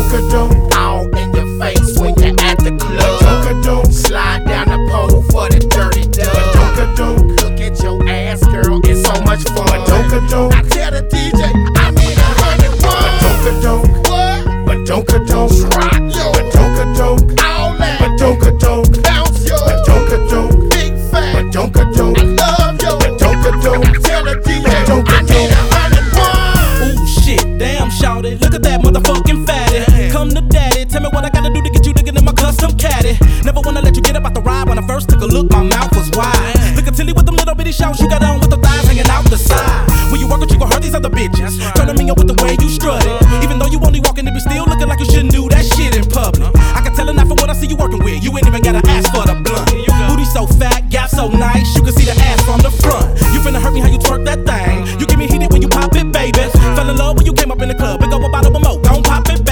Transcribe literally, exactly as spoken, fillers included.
Badonka-donk, all in your face when you're at the club. Badonka-donk, Slide down the pole for the dirty dub. Badonka-donk, Look at your ass, girl, it's so much fun. Badonka-donk, I tell the D J, I need a hundred one. Badonka-donk, What? Badonka-donk, Rock yo, Badonka-donk, all that. Badonka-donk, Bounce yo, Badonka-donk, big fat. Badonka-donk, I love yo. Badonka-donk, I tell the D J, I need a hundred one. Ooh shit, damn shawty, look at that motherfucking fatty. Come to daddy, tell me what I gotta do to get you to get in my custom caddy. Never wanna let you get up out the ride. When I first took a look, my mouth was wide. Look at Tilly with them little bitty shouts you got on.